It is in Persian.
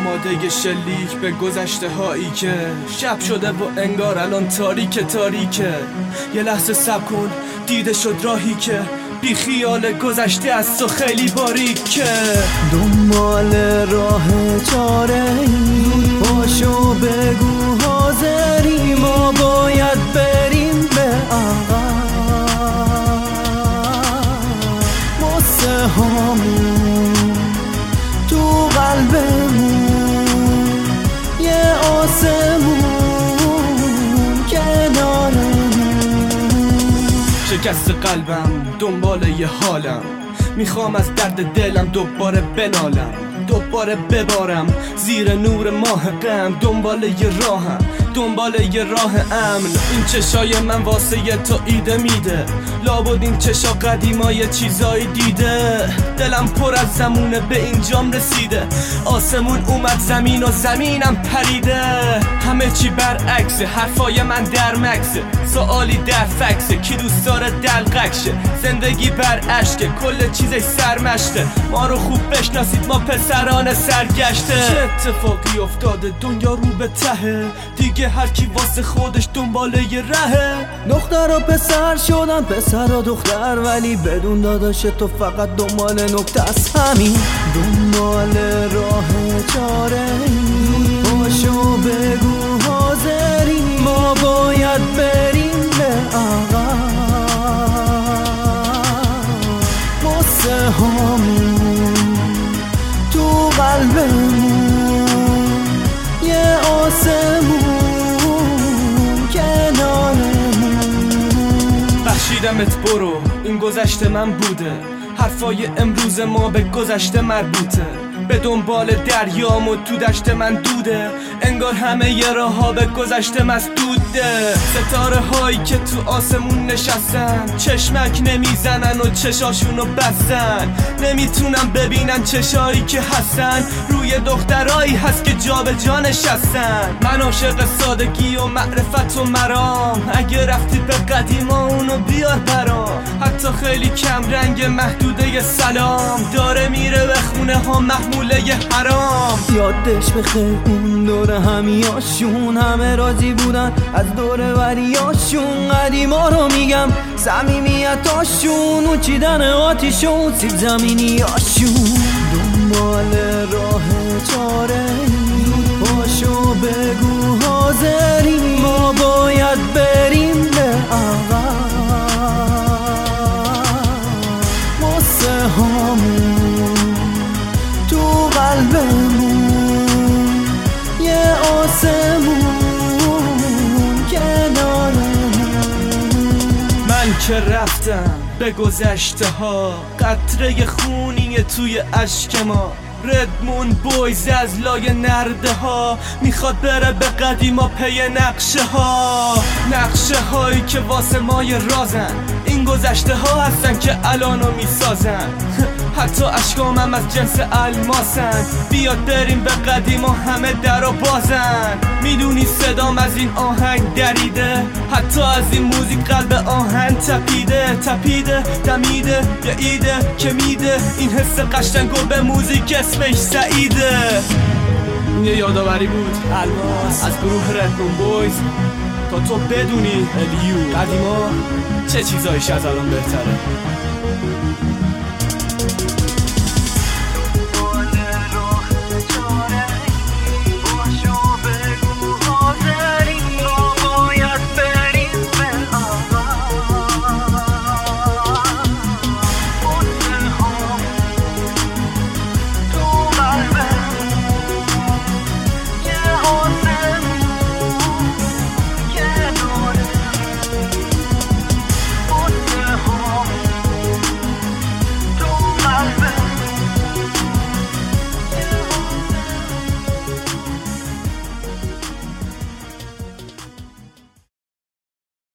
آماده شلیک به گذشته هایی که شب شده و انگار الان تاریکه. یه لحظه صبر کن، دیده شد راهی که بی خیال گذشته از تو خیلی باریکه. دنبال راه چاره ای باشو بگو حاضری، ما باید بریم به عقب. واسه همون تو قلبمون یه آسمون کنارمون. شکست قلبم دنبال یه حالم، میخوام از درد دلم دوباره بنالم، دوباره ببارم زیر نور ماه غم. دنبال یه راهم، دنبال یه راه امن. این چشای من واسه یه تو ایده میده، لابد این چشا قدیما یه چیزایی دیده. دلم پر از زمونه به اینجام رسیده، آسمون اومد زمین و زمینم پریده. همه چی برعکسه، حرفای من در مکسه، سوالی در فکسه، کی دوست داره دلقک شه. زندگی بر عشقه، کل چیزش سرمشته، ما رو خوب بشناسید ما پسران سرگشته. چه اتفاقی افتاده دنیا رو به تهه، دیگه هر کی واسه خودش دنبال یه رهه. دختر و پسر شدن، پسر و دختر، ولی بدون داداش تو فقط دنبال نکته است. همین دنبال راه چاره ای باشو بگو حاضری، ما باید بریم به عقب. واسه همون تو قلبمون یه آسمون کنارمون. بخشیدمت برو، این گذشته من بوده، حرفای امروز ما به گذشته مربوطه. به دنبال دریام و تو دشت من دوده، انگار همه یه راه ها به گذشته مسدوده. ستاره هایی که تو آسمون نشستن، چشمک نمیزنن و چشاشونو بستن. نمیتونن ببینن چشایی که هستن، روی دخترایی هست که جا به جا نشستن. من عاشق سادگی و معرفت و مرام، اگه رفتی به قدیما اونو بیار برام. حتی خیلی کم رنگ محدوده سلام، داره میره به خونه ها محموله حرام. یادش بخیر اون دور همیاشون، همه راضی بودن از دور وریاشون. قدیما رو میگم صمیمیتاشون، اون چیدن آتیشون سیب زمینیاشون. دنبال راه چاره ای باشو بگو حاضری، ما باید بریم به عقب. واسه همون تو قلبمون یه آسمون کنارمون. من که رفتم به گذشته ها، قطره خونی توی اشک ما. ردمون بویز از لای نرده ها، میخواد بره به قدیما پی نقشه ها. نقشه هایی که واسه ما یه رازن، این گذشته ها هستن که الانو میسازن. حتی اشکامم از جنس الماسن، بیاد بریم به قدیما همه درو بازن. میدونی صدام از این آهنگ دریده، حتی از این موزیک قلب آهنگ تپیده. دمیده یه ایده که میده این حس قشنگو به موزیک اسمش سعیده. این یه یادآوری بود الماس از گروه ردمون بویز، تا تو بدونی الیو قدیما چه چیزایش از الان بهتره.